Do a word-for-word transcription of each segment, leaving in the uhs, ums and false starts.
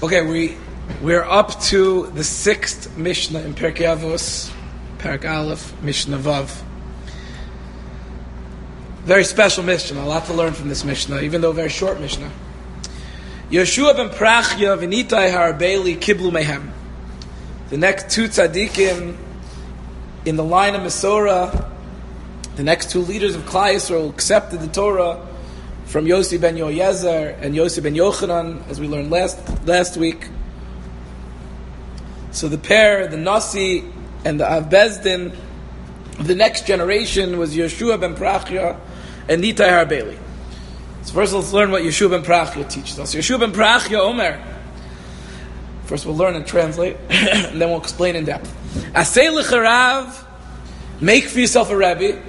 Okay, we we're up to the sixth Mishnah in Pirkei Avos, Perek Aleph, Mishnah Vav. Very special Mishnah, a lot to learn from this Mishnah, even though a very short Mishnah. Yeshua ben Prachya v'nitai ha'arbeli kiblu mehem. The next two tzaddikim in the line of Mesorah, the next two leaders of Klal Yisrael accepted the Torah from Yossi ben Yoyezer and Yossi ben Yochanan, as we learned last last week. So the pair, the Nasi and the Av Bezdin of the next generation was Yeshua ben Prachya and Nitai Harbeli. So first let's learn what Yeshua ben Prachya teaches us. Yeshua ben Prachya Omer. First we'll learn and translate, and then we'll explain in depth. Asay l'charav, make for yourself a Rebbe.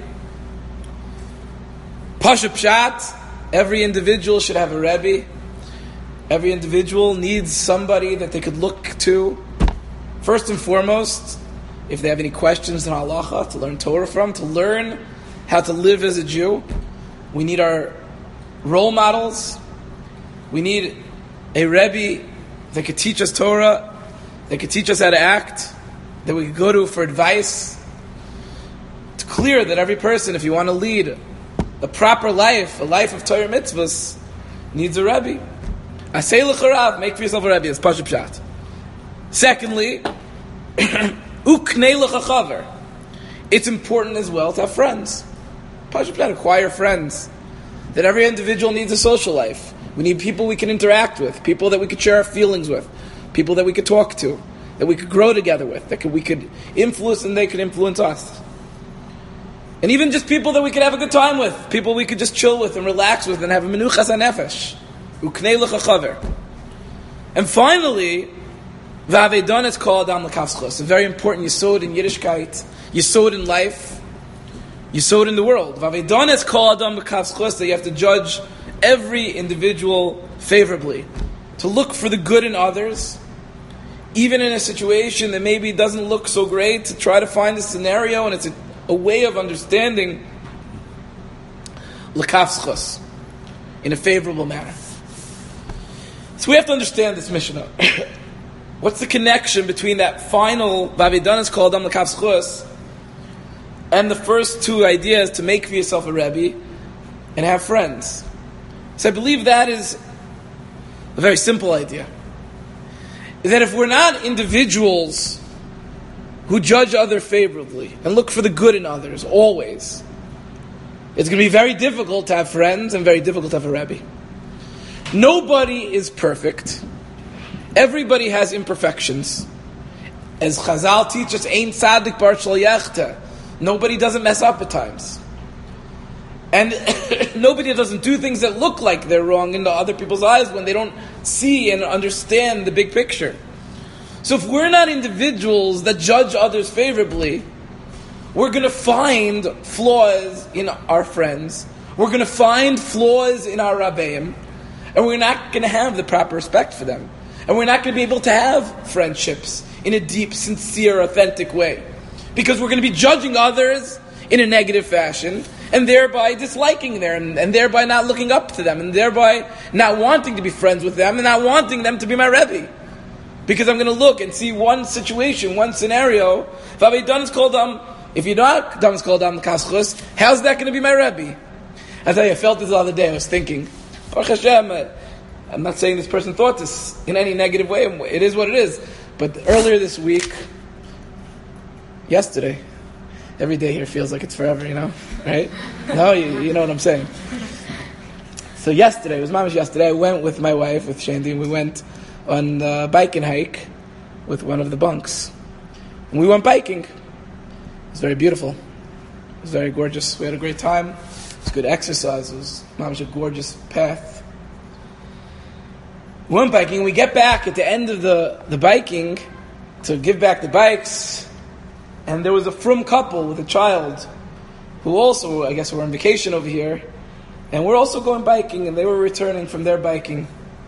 Pasha Pshat, every individual should have a Rebbe. Every individual needs somebody that they could look to. First and foremost, if they have any questions in halacha, to learn Torah from, to learn how to live as a Jew. We need our role models. We need a Rebbe that could teach us Torah, that could teach us how to act, that we could go to for advice. It's clear that every person, if you want to lead a proper life, a life of Torah mitzvahs, needs a Rebbe. Asay l'charav, make for yourself a Rebbe. It's Pasha Pshat. Secondly, uknei l'chachaver. It's important as well to have friends. Pasha Pshat, acquire friends. That every individual needs a social life. We need people we can interact with, people that we could share our feelings with, people that we could talk to, that we could grow together with, that could, we could influence and they could influence us. And even just people that we could have a good time with, people we could just chill with and relax with and have a menuchas hanefesh. Uknei l'chachaver. And finally, v'avedon is called Adam l'kavschos, a very important yesod in Yiddishkeit, yesod in life, yesod in the world. V'avedon is called Adam l'kavschos, that you have to judge every individual favorably, to look for the good in others, even in a situation that maybe doesn't look so great, to try to find a scenario, and it's a, a way of understanding l'kavschos in a favorable manner. So we have to understand this Mishnah. What's the connection between that final Vavidan is called Am l'kavschos and the first two ideas to make for yourself a Rebbe and have friends? So I believe that is a very simple idea. Is that if we're not individuals who judge others favorably and look for the good in others always, it's going to be very difficult to have friends and very difficult to have a Rebbe. Nobody is perfect. Everybody has imperfections. As Chazal teaches, Ein Tzadik Bar Shel Yechta. Nobody doesn't mess up at times. And nobody doesn't do things that look like they're wrong into other people's eyes when they don't see and understand the big picture. So if we're not individuals that judge others favorably, we're going to find flaws in our friends. We're going to find flaws in our Rabbeim. And we're not going to have the proper respect for them. And we're not going to be able to have friendships in a deep, sincere, authentic way. Because we're going to be judging others in a negative fashion, and thereby disliking them, and thereby not looking up to them, and thereby not wanting to be friends with them, and not wanting them to be my Rebbe. Because I'm going to look and see one situation, one scenario. If I've done is called um, if you're not done is called um kaschus, how's that going to be my Rebbe? I tell you, I felt this the other day. I was thinking, Baruch Hashem, I'm not saying this person thought this in any negative way. It is what it is. But earlier this week, yesterday, every day here feels like it's forever, you know, right? No, you, you know what I'm saying. So yesterday, it was mamash yesterday, I went with my wife, with Shandy, and we went on a biking hike with one of the bunks. And we went biking. It was very beautiful. It was very gorgeous. We had a great time. It was good exercise. It was mamash a gorgeous path. We went biking. We get back at the end of the, the biking to give back the bikes. And there was a frum couple with a child who also, I guess, were on vacation over here. And we're also going biking, and they were returning from their biking.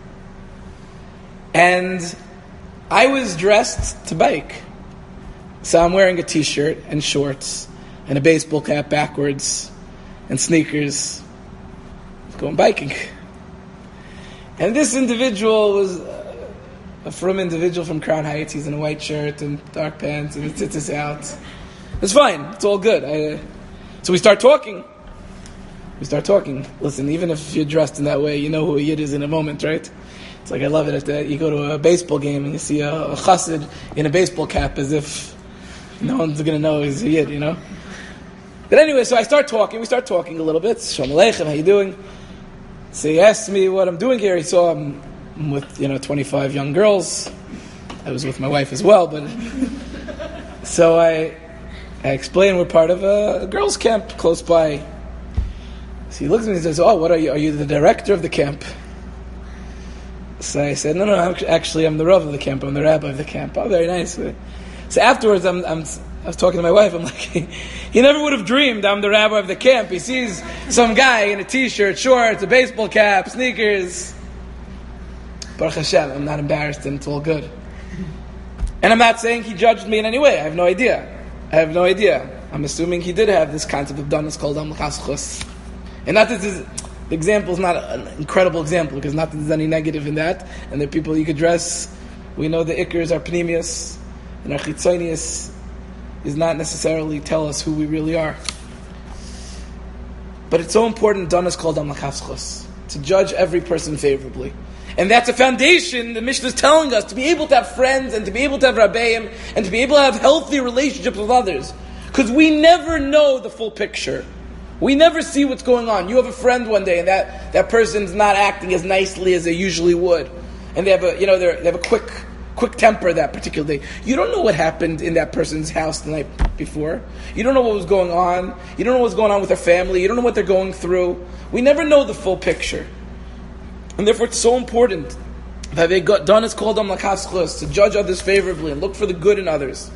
And I was dressed to bike. So I'm wearing a t-shirt and shorts and a baseball cap backwards and sneakers. Going biking. And this individual was uh, a frum individual from Crown Heights. He's in a white shirt and dark pants, and he sits us out. It's fine. It's all good. I, so we start talking. We start talking. Listen, even if you're dressed in that way, you know who a yid is in a moment, right? It's like, I love it. At that. You go to a baseball game and you see a, a chassid in a baseball cap as if no one's going to know he's a yid, you know? But anyway, so I start talking. We start talking a little bit. Shalom Aleichem, how you doing? So he asked me what I'm doing here. He saw I'm, I'm with, you know, twenty-five young girls. I was with my wife as well, but... So I I explained we're part of a, a girls' camp close by. So he looks at me and says, oh, what are you? Are you the director of the camp? So I said, no, no, I'm, actually I'm the Rav of the camp. I'm the rabbi of the camp. Oh, very nice. So afterwards, I'm, I'm, I was talking to my wife. I'm like, he never would have dreamed I'm the rabbi of the camp. He sees some guy in a t-shirt, shorts, a baseball cap, sneakers. Baruch Hashem, I'm not embarrassed and it's all good. And I'm not saying he judged me in any way. I have no idea. I have no idea. I'm assuming he did have this concept of donas called Am L'Chas. And not that this, the example is not an incredible example, because not that there's any negative in that. And there are people you could dress. We know the ikers are pneumius, and our chitzonius is not necessarily tell us who we really are. But it's so important, donas called Am L'Chas, to judge every person favorably. And that's a foundation the Mishnah is telling us, to be able to have friends and to be able to have rabbeim and to be able to have healthy relationships with others. Because we never know the full picture. We never see what's going on. You have a friend one day and that, that person's not acting as nicely as they usually would. And they have a, you know, they have a quick quick temper that particular day. You don't know what happened in that person's house the night before. You don't know what was going on. You don't know what's going on with their family. You don't know what they're going through. We never know the full picture. And therefore it's so important that they got done is called Am L'Chas, to judge others favorably and look for the good in others.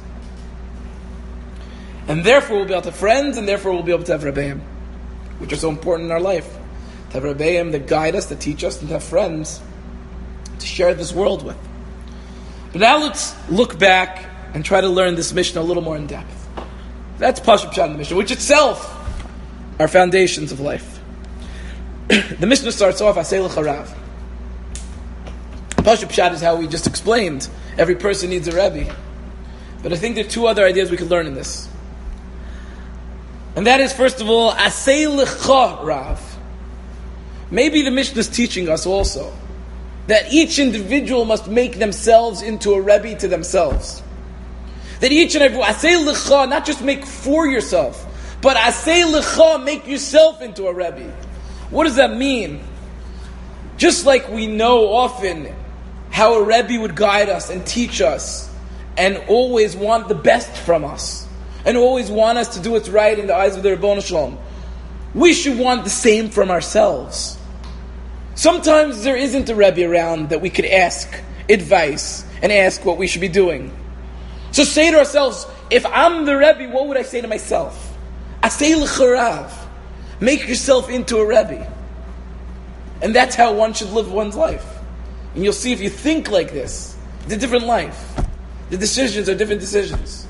And therefore we'll be able to have friends, and therefore we'll be able to have rabbeim, which are so important in our life. To have rabbeim that guide us, that teach us, and to have friends to share this world with. But now let's look back and try to learn this Mishnah a little more in depth. That's Pashup Pshat in the Mishnah, which itself are foundations of life. The Mishnah starts off, Asay l'charav. Pashup Pshat is how we just explained. Every person needs a Rebbe. But I think there are two other ideas we could learn in this. And that is, first of all, Asay l'cha Rav. Maybe the Mishnah is teaching us also that each individual must make themselves into a Rebbe to themselves. That each and every, Asay l'cha, not just make for yourself, but Asay l'cha, make yourself into a Rebbe. What does that mean? Just like we know often how a Rebbe would guide us and teach us and always want the best from us and always want us to do what's right in the eyes of the Ribono Shalom, we should want the same from ourselves. Sometimes there isn't a Rebbe around that we could ask advice and ask what we should be doing. So say to ourselves, if I'm the Rebbe, what would I say to myself? Asay l'charav. Make yourself into a Rebbe. And that's how one should live one's life. And you'll see if you think like this, it's a different life. The decisions are different decisions.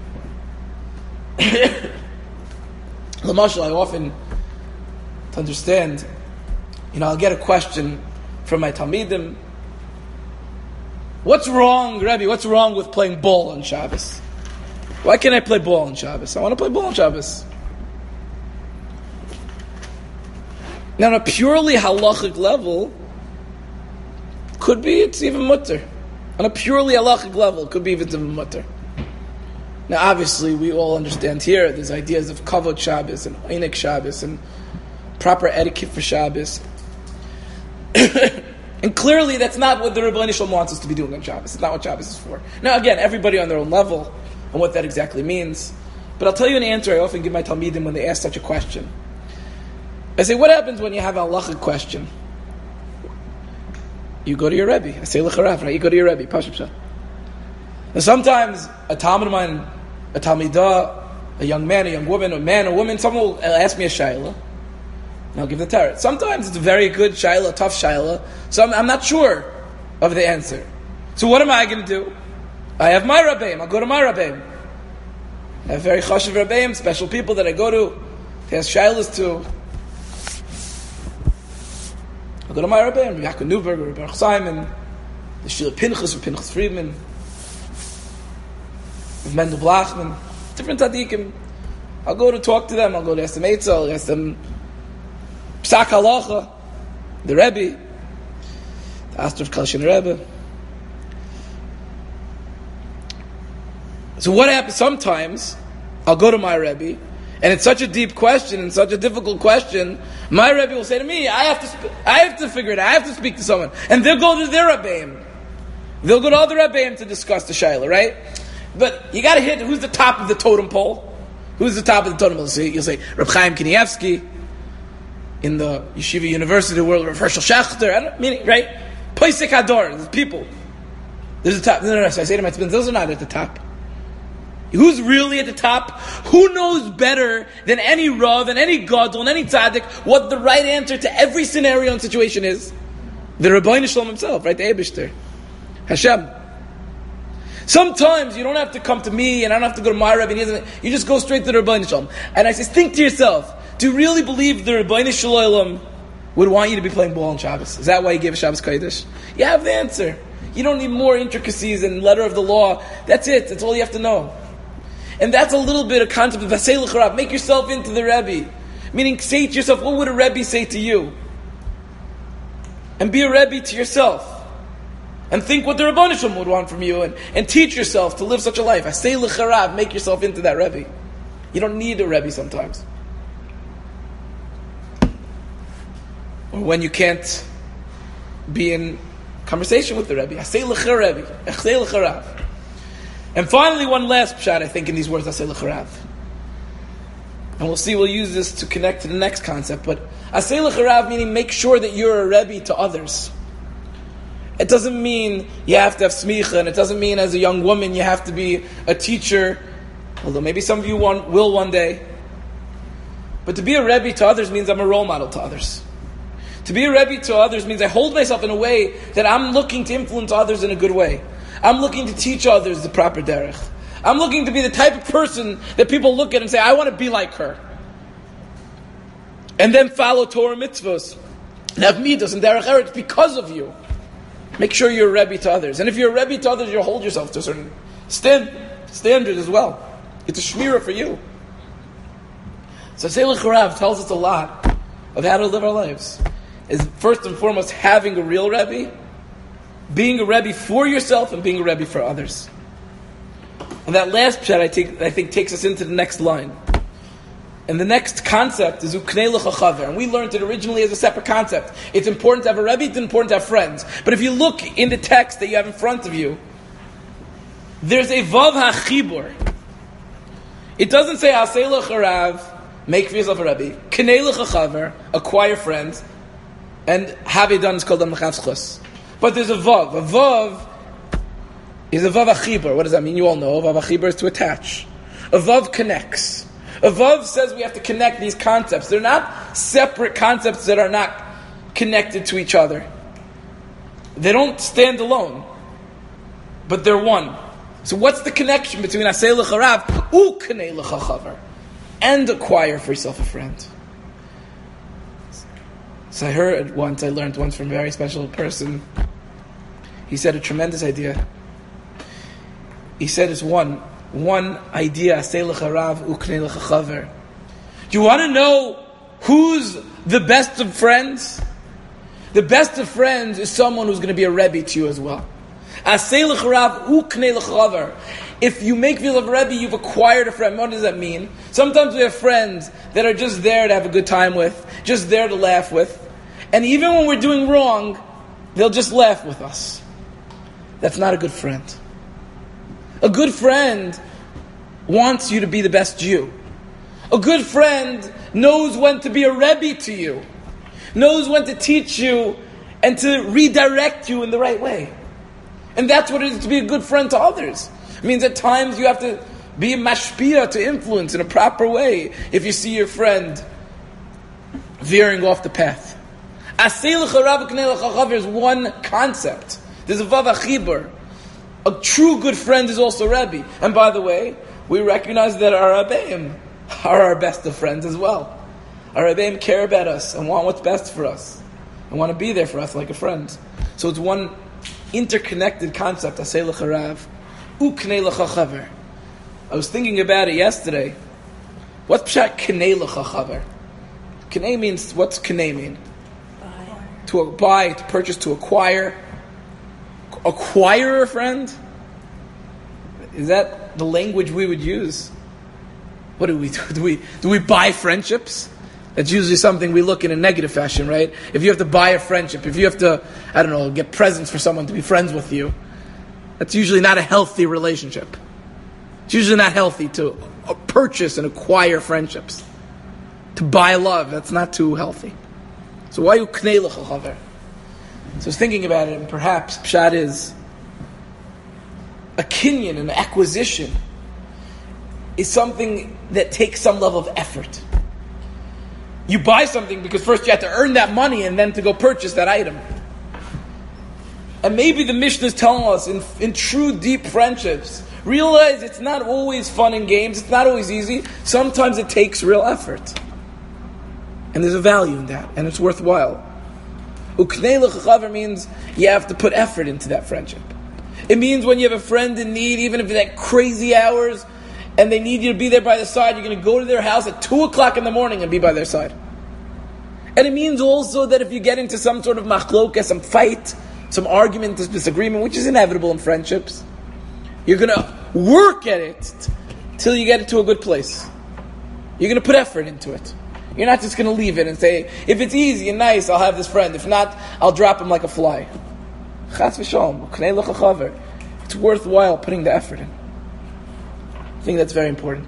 Lamashal, I often, to understand, you know, I'll get a question from my Talmidim. What's wrong, Rebbe, what's wrong with playing ball on Shabbos? Why can't I play ball on Shabbos? I want to play ball on Shabbos. Now, on a purely halachic level, could be it's even mutter. On a purely halachic level, could be even mutter. Now, obviously, we all understand here there's ideas of kavod Shabbos and einik Shabbos and proper etiquette for Shabbos. And clearly, that's not what the Ribono Shalom wants us to be doing on Shabbos. It's not what Shabbos is for. Now, again, everybody on their own level and what that exactly means. But I'll tell you an answer I often give my Talmidim when they ask such a question. I say, what happens when you have a halachic question? You go to your Rebbe. I say, l'charav, right? You go to your Rebbe. Pashup Pshat. Now sometimes a Talmud of mine, a Talmidah, a young man, a young woman, a man, a woman, someone will ask me a shayla, and I'll give the tarot. Sometimes it's a very good shayla, a tough shayla, so I'm, I'm not sure of the answer. So what am I going to do? I have my Rabbeim. I'll go to my Rabbeim. I have very chashuv Rabbeim, special people that I go to, to ask shaylas to. I'll go to my Rabbeim, Rabbi Yaakov Newberg, Rabbi Baruch Simon, the Shila Pinchas or Pinchas Friedman, Mendel Blachman, different tzaddikim. I'll go to talk to them. I'll go to ask them Eitzah, I'll ask them Psak Halacha, the Rebbe, the Aster of Kalshin Rebbe. So what happens sometimes, I'll go to my Rebbe, and it's such a deep question and such a difficult question, my Rebbe will say to me, I have to sp- I have to figure it out, I have to speak to someone. And they'll go to their Rebbeim. They'll go to other Rebbeim to discuss the Shaila, right? But you got to hit who's the top of the totem pole. Who's the top of the totem pole? So you'll say Reb Chaim Kanievsky in the Yeshiva University world, Rav Hershel Schachter, I don't mean right? Poisek Hador, there's people. There's a top. No, no, no. So I say to my husband, those are not at the top. Who's really at the top? Who knows better than any Rav, and any Gadol, and any Tzaddik what the right answer to every scenario and situation is? The Rebbeinu Shalom himself, right? The Eibishter. Hashem. Sometimes you don't have to come to me, and I don't have to go to my Rebbe. And he doesn't, you just go straight to the Rebbeinu Shalom. And I say, think to yourself, do you really believe the Rebbeinu Shalom would want you to be playing ball on Shabbos? Is that why he gave a Shabbos Kodesh? You have the answer. You don't need more intricacies and letter of the law. That's it. That's all you have to know. And that's a little bit of concept of Vasei L'Charav. Make yourself into the Rebbe. Meaning, say to yourself, what would a Rebbe say to you? And be a Rebbe to yourself. And think what the Rebbeinu Shalom would want from you. And, and teach yourself to live such a life. Vasei L'Charav. Make yourself into that Rebbe. You don't need a Rebbe sometimes. Or when you can't be in conversation with the Rebbe. Vasei L'Charav. Vasei L'Charav. And finally, one last pshat, I think, in these words, Aseh L'Charav. And we'll see, we'll use this to connect to the next concept. But Aseh L'Charav meaning make sure that you're a Rebbe to others. It doesn't mean you have to have smicha, and it doesn't mean as a young woman you have to be a teacher, although maybe some of you want, will one day. But to be a Rebbe to others means I'm a role model to others. To be a Rebbe to others means I hold myself in a way that I'm looking to influence others in a good way. I'm looking to teach others the proper derech. I'm looking to be the type of person that people look at and say, I want to be like her. And then follow Torah mitzvahs. And have midos and derech eretz because of you. Make sure you're a Rebbe to others. And if you're a Rebbe to others, you'll hold yourself to a certain stand, standard as well. It's a shmirah for you. So Aseh L'Charav tells us a lot of how to live our lives. Is first and foremost having a real Rebbe, being a Rebbe for yourself, and being a Rebbe for others. And that last pshat, I think, I think takes us into the next line. And the next concept is Uknei L'cha Chaver. And we learned it originally as a separate concept. It's important to have a Rebbe, it's important to have friends. But if you look in the text that you have in front of you, there's a Vav HaChibur. It doesn't say Aseh L'Charav, make for yourself a Rebbe. Knei L'cha Chaver, acquire friends. And Have Done is called Am L'Chavschus. But there's a Vav. A Vav is a Vav HaChibur. What does that mean? You all know. Vav HaChibur is to attach. A Vav connects. A Vav says we have to connect these concepts. They're not separate concepts that are not connected to each other. They don't stand alone. But they're one. So what's the connection between Aseh L'Charav Uknei L'cha Chaver and acquire for yourself a friend? So I heard once, I learned once from a very special person. He said a tremendous idea. He said it's one, one idea, Aseh L'Charav Uknei L'cha Chaver. Do you want to know who's the best of friends? The best of friends is someone who's going to be a Rebbe to you as well. Aseh L'Charav Uknei L'cha Chaver. If you make yourself a Rebbe, you've acquired a friend. What does that mean? Sometimes we have friends that are just there to have a good time with, just there to laugh with. And even when we're doing wrong, they'll just laugh with us. That's not a good friend. A good friend wants you to be the best you. A good friend knows when to be a Rebbe to you, knows when to teach you and to redirect you in the right way. And that's what it is to be a good friend to others. It means at times you have to be a mashpia, to influence in a proper way if you see your friend veering off the path. Aseh L'Charav Uknei L'cha Chaver is one concept. There's a Vav HaChibur. A true good friend is also Rebbe. And by the way, we recognize that our Rebbeim are our best of friends as well. Our Rebbeim care about us and want what's best for us and want to be there for us like a friend. So it's one interconnected concept. Asay l'charav, uknei l'chachaver. I was thinking about it yesterday. What's pshat knei l'chachaver? Knei means, what's knei mean? Buy. To buy, to purchase, to acquire. Acquire a friend? Is that the language we would use? What do we do? Do we, do we buy friendships? That's usually something we look in a negative fashion, right? If you have to buy a friendship, if you have to, I don't know, get presents for someone to be friends with you, that's usually not a healthy relationship. It's usually not healthy to purchase and acquire friendships. To buy love, that's not too healthy. So why you knei l'chachaver? So I was thinking about it, and perhaps pshat is a kinyan, an acquisition, is something that takes some level of effort. You buy something because first you have to earn that money and then to go purchase that item. And maybe the Mishnah is telling us in, in true deep friendships, realize it's not always fun and games, it's not always easy. Sometimes it takes real effort. And there's a value in that, and it's worthwhile. Uknei l'chachaver means you have to put effort into that friendship. It means when you have a friend in need, even if it's at crazy hours, and they need you to be there by their side, you're going to go to their house at two o'clock in the morning and be by their side. And it means also that if you get into some sort of machloka, some fight, some argument, this disagreement, which is inevitable in friendships, you're going to work at it till you get it to a good place. You're going to put effort into it. You're not just going to leave it and say, if it's easy and nice, I'll have this friend. If not, I'll drop him like a fly. Chas v'shalom, knei l'chachaver. It's worthwhile putting the effort in. I think that's very important.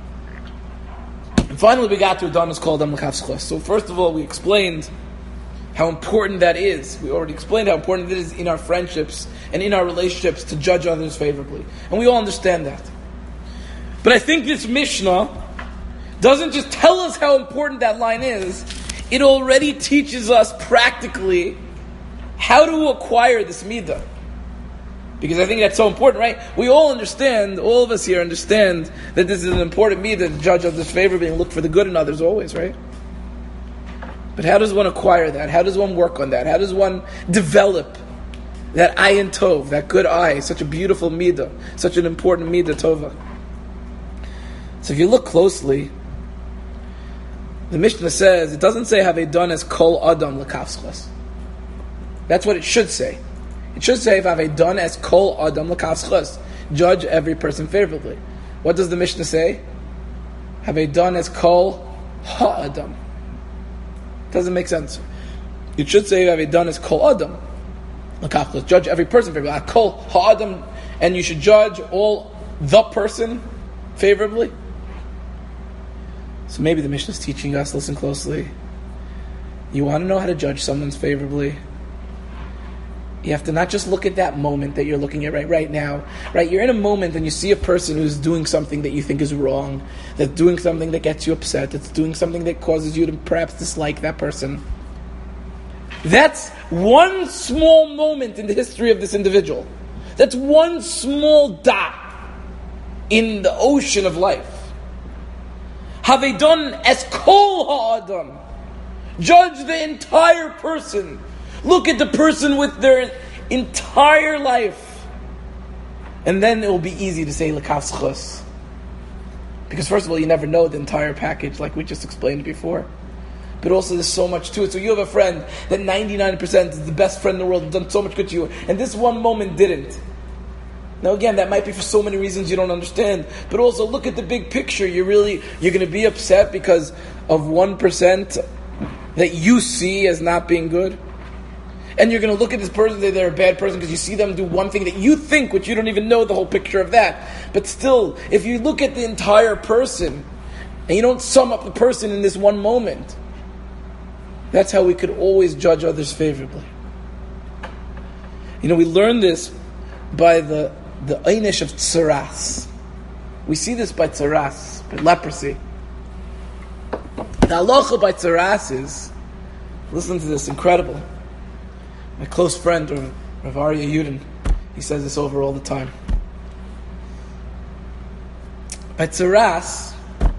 And finally, we got to a dam is called Adam L'Kaf Zchus. So first of all, we explained how important that is. We already explained how important it is in our friendships and in our relationships to judge others favorably. And we all understand that. But I think this Mishnah doesn't just tell us how important that line is, it already teaches us practically how to acquire this midah. Because I think that's so important, right? We all understand, all of us here understand that this is an important midah to judge others favorably and look for the good in others always, right? But how does one acquire that? How does one work on that? How does one develop that ayin tov, that good eye, such a beautiful midah, such an important midah tova? So if you look closely, the Mishnah says, it doesn't say have they done as kol adam l'kaf zchus. That's what it should say. It should say, if I've done as kol adam l'kaf zchus, judge every person favorably. What does the Mishnah say? Have they done as kol ha-adam? Doesn't make sense. It should say, have they done as kol adam l'kaf zchus, judge every person favorably. Kol ha-adam, and you should judge all the person favorably. So maybe the Mishnah is teaching us, listen closely. You want to know how to judge someone's favorably? You have to not just look at that moment that you're looking at right, right now. Right? You're in a moment and you see a person who's doing something that you think is wrong, that's doing something that gets you upset, that's doing something that causes you to perhaps dislike that person. That's one small moment in the history of this individual. That's one small dot in the ocean of life. Have they done as kol ha'adam? Judge the entire person. Look at the person with their entire life. And then it will be easy to say l'kaf zchus. Because first of all, you never know the entire package, like we just explained before. But also there's so much to it. So you have a friend that ninety-nine percent is the best friend in the world, and done so much good to you, and this one moment didn't. Now again, that might be for so many reasons you don't understand. But also look at the big picture. You're really, you're going to be upset because of one percent that you see as not being good. And you're going to look at this person, that they're a bad person because you see them do one thing that you think, which you don't even know the whole picture of that. But still, if you look at the entire person, and you don't sum up the person in this one moment, that's how we could always judge others favorably. You know, we learn this by the the einish of tsaras. We see this by tsaras, by leprosy. The halacha by tsaras is, listen to this, incredible. My close friend, Rav Aryeh Yudin, he says this over all the time. By tsaras,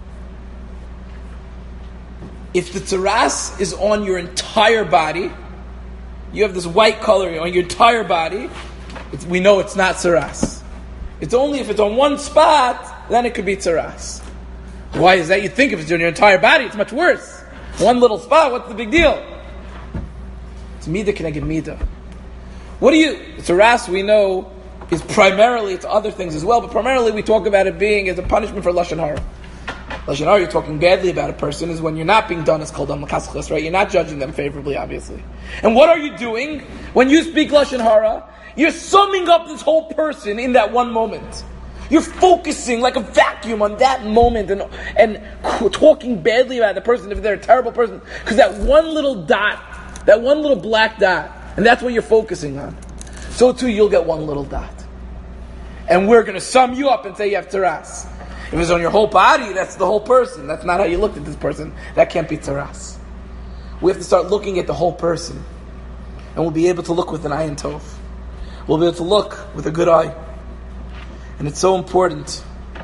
if the tsaras is on your entire body, you have this white color on your entire body, it's, we know it's not tzaras. It's only if it's on one spot, then it could be tzaras. Why is that? You think if it's on your entire body, it's much worse. One little spot, what's the big deal? It's midah keneged midah. What do you, tzaras we know is primarily, it's other things as well, but primarily we talk about it being as a punishment for Lashon Hara. Lashon Hara, you're talking badly about a person, is when you're not being done as called on l'kaschus, right? You're not judging them favorably, obviously. And what are you doing? When you speak Lashon Hara, you're summing up this whole person in that one moment. You're focusing like a vacuum on that moment and and talking badly about the person if they're a terrible person. Because that one little dot, that one little black dot, and that's what you're focusing on. So too, you'll get one little dot. And we're going to sum you up and say you have tzaras. If it's on your whole body, that's the whole person. That's not how you looked at this person. That can't be tzaras. We have to start looking at the whole person. And we'll be able to look with an ayin tov. We'll be able to look with a good eye. And it's so important.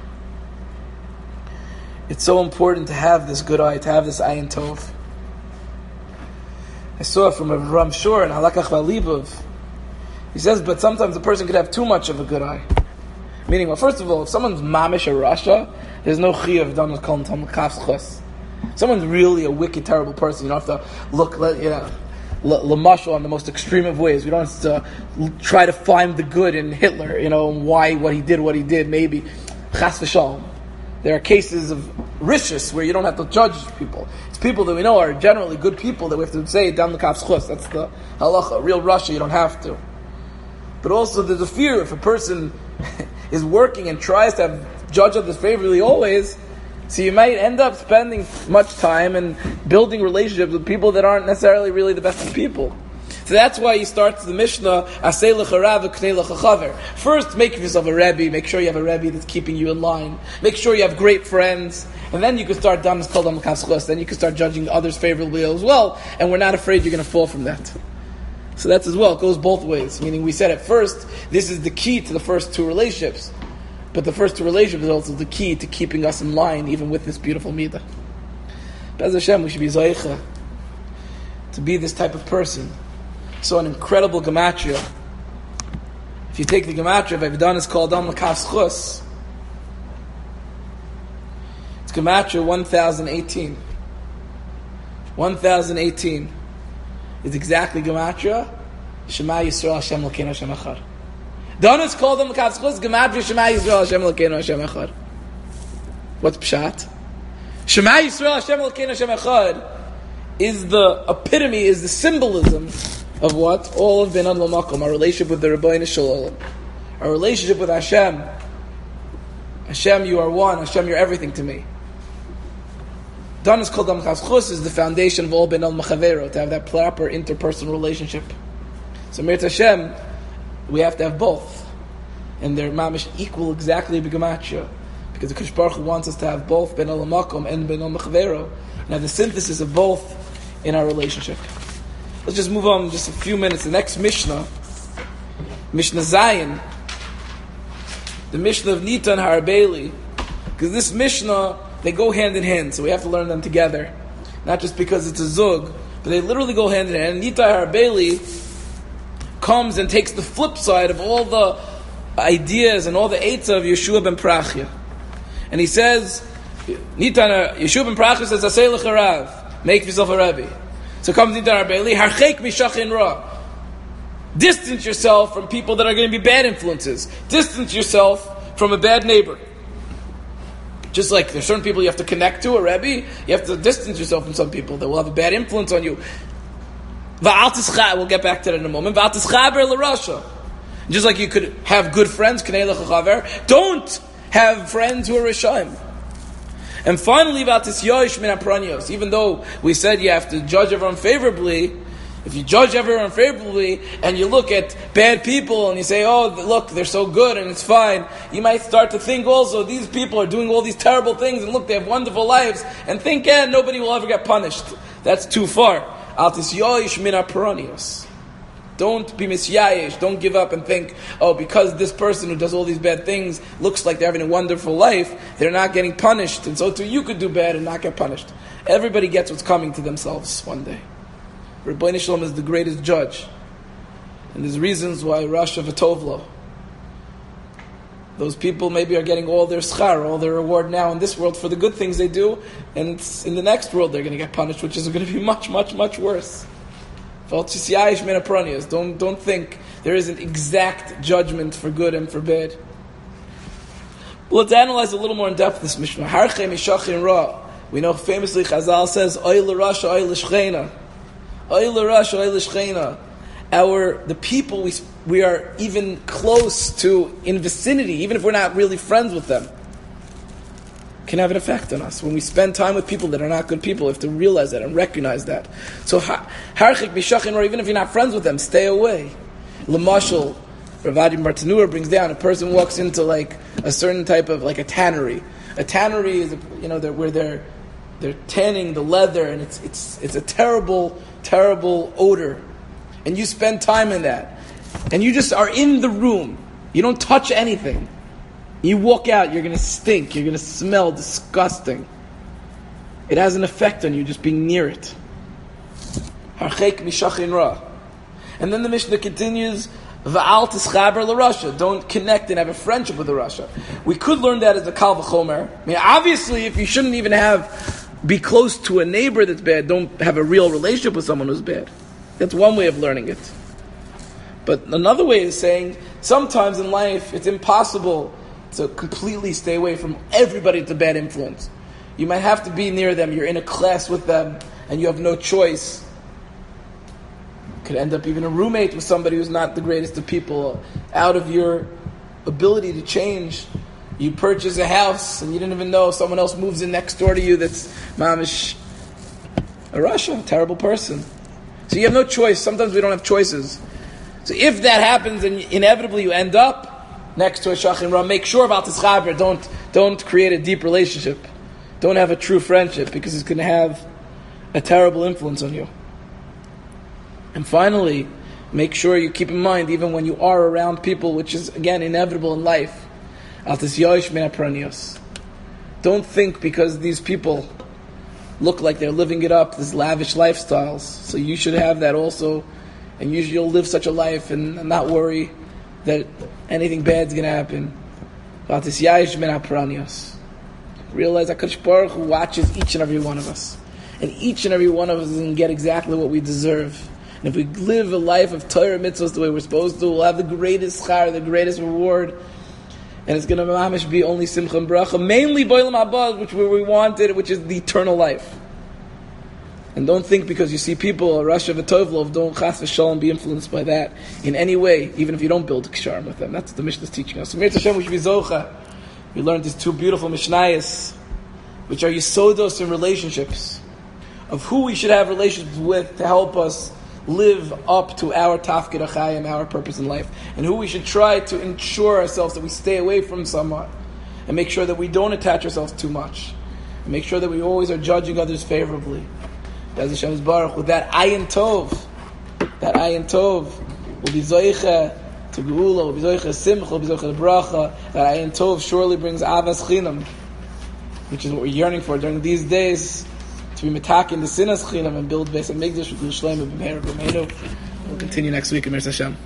It's so important to have this good eye, to have this ayin tov. I saw it from a Ram Shur and Halakach Valibov. He says, but sometimes a person could have too much of a good eye. Meaning, well, first of all, if someone's mamish or rasha, there's no chiyuv done with kol tam kafs. Someone's really a wicked, terrible person. You don't have to look, you know, lamashal on the most extreme of ways. We don't have to try to find the good in Hitler, you know, why, what he did, what he did, maybe. Chas v'shalom. There are cases of rishus where you don't have to judge people. It's people that we know are generally good people that we have to say, dam l'kafs chus. That's the halacha. Real rasha, you don't have to. But also there's a fear if a person is working and tries to have judge others favorably always, so you might end up spending much time and building relationships with people that aren't necessarily really the best of people. So that's why he starts the Mishnah, Asei l'charav v'knei l'chachaver. First, make yourself a Rebbe, make sure you have a Rebbe that's keeping you in line. Make sure you have great friends, and then you can start damas kol dam l'kafs. Then you can start judging others favorably as well, and we're not afraid you're going to fall from that. So that's as well, it goes both ways. Meaning we said at first, this is the key to the first two relationships. But the first two relationships is also the key to keeping us in line, even with this beautiful midah. Be'ez Hashem, we should be zoicha to be this type of person. So an incredible gematria. If you take the gematria, Vavidan is called Adam L'Kafs Chus. It's gematria one thousand eighteen. one thousand eighteen. Is exactly gematria Shema Yisrael Hashem Elokeinu Hashem Echad. Don is called them l'kafs chus gematria Shema Yisrael Hashem Elokeinu Hashem Echad. What's pshat? Shema Yisrael Hashem Elokeinu Hashem Echad is the epitome, is the symbolism of what all of Bein Adam L'Makom, our relationship with the Rebbeinu Shalom, our relationship with Hashem. Hashem, you are one. Hashem, you're everything to me. Don is called Dam L'Kafs Chus is the foundation of all Bein Adam L'Chavero, to have that proper interpersonal relationship. So Mir Hashem, we have to have both, and they're mamish equal exactly b'gematria, because the Kadosh Baruch Hu wants us to have both Bein Adam L'Makom and Bein Adam L'Chavero, and have the synthesis of both in our relationship. Let's just move on just a few minutes. The next Mishnah, Mishnah Zayin, the Mishnah of Nita and Harabeli, because this Mishnah, they go hand in hand, so we have to learn them together. Not just because it's a zug, but they literally go hand in hand. Nita Harabeli comes and takes the flip side of all the ideas and all the eitzah of Yeshua ben Prachya. And he says, Nita, Yeshua ben Prachya says, Asei l'charav, make yourself a Rebbe. So comes Nita Harabeli, Harchek mishachin ra. Distance yourself from people that are going to be bad influences. Distance yourself from a bad neighbor. Just like there's certain people you have to connect to, a Rebbe, you have to distance yourself from some people that will have a bad influence on you. We'll get back to that in a moment. Just like you could have good friends, don't have friends who are Rishaim. And finally, even though we said you have to judge everyone favorably, if you judge everyone favorably and you look at bad people and you say, oh, look, they're so good and it's fine, you might start to think also, these people are doing all these terrible things and look, they have wonderful lives, and think, yeah, nobody will ever get punished. That's too far. Don't be misyayish. Don't give up and think, oh, because this person who does all these bad things looks like they're having a wonderful life, they're not getting punished, and so too you could do bad and not get punished. Everybody gets what's coming to themselves one day. Rebbeinu Shalom is the greatest judge. And there's reasons why Rasha v'tovlo. Those people maybe are getting all their schar, all their reward now in this world for the good things they do, and it's in the next world they're going to get punished, which is going to be much, much, much worse. Don't don't think there is an exact judgment for good and for bad. Well, let's analyze a little more in depth this Mishnah. Harchei mishachin ra. We know famously Chazal says, Oy l'rasha, oy l'shcheina. Oy l'rasha, oy l'shcheina. Our, the people we, we are even close to in vicinity, even if we're not really friends with them, can have an effect on us. When we spend time with people that are not good people, we have to realize that and recognize that. So, harchik mishachin ra, even if you're not friends with them, stay away. L'mashal, Rav Adi Martinur brings down, a person walks into like a certain type of, like a tannery. A tannery is, a, you know, they're, where they're they're tanning the leather, and it's it's it's a terrible, terrible odor. And you spend time in that, and you just are in the room. You don't touch anything. You walk out, you're going to stink. You're going to smell disgusting. It has an effect on you just being near it. Harchek mishachin ra. And then the Mishnah continues, Va'al tischaber l'rasha. Don't connect and have a friendship with the Rasha. We could learn that as a kal v'chomer. I mean, obviously, if you shouldn't even have, be close to a neighbor that's bad, don't have a real relationship with someone who's bad. That's one way of learning it. But another way is saying, sometimes in life, it's impossible to completely stay away from everybody that's a bad influence. You might have to be near them, you're in a class with them, and you have no choice. Could end up even a roommate with somebody who's not the greatest of people. Out of your ability to change, you purchase a house and you didn't even know someone else moves in next door to you that's mamish a Rasha, a terrible person. So you have no choice. Sometimes we don't have choices. So if that happens and inevitably you end up next to a shachin ra, make sure about this chaber. Don't don't create a deep relationship. Don't have a true friendship, because it's going to have a terrible influence on you. And finally, make sure you keep in mind, even when you are around people, which is, again, inevitable in life, don't think because these people look like they're living it up, these lavish lifestyles, so you should have that also, and usually you'll live such a life and not worry that anything bad's going to happen. Realize that HaKadosh Baruch Hu watches each and every one of us, and each and every one of us is going to get exactly what we deserve. And if we live a life of Torah mitzvahs the way we're supposed to, we'll have the greatest schar, the greatest reward. And it's going to mamish be only simcha and bracha, mainly boilam haba, which where we wanted, which is the eternal life. And don't think because you see people, Rasha v'tovlov, don't chas v'shalom be influenced by that in any way, even if you don't build a kisharim with them. That's what the Mishnah is teaching us. So Mir Hashem, we should be zocha. We learned these two beautiful Mishnayos, which are yisodos in relationships, of who we should have relationships with to help us live up to our tafkid achayim, our purpose in life, and who we should try to ensure ourselves that we stay away from somewhat, and make sure that we don't attach ourselves too much, and make sure that we always are judging others favorably. As Hashem's Baruch, with that ayin tov, that ayin tov will be zoicha to geula, will be zoicha simcha, will be zoicha to bracha. That ayin tov surely brings avas chinam, which is what we're yearning for during these days, to be metakin the sinas chinam and build Beis HaMikdash with Shleim and B'meir B'meinu. We'll continue next week in Mir Hashem.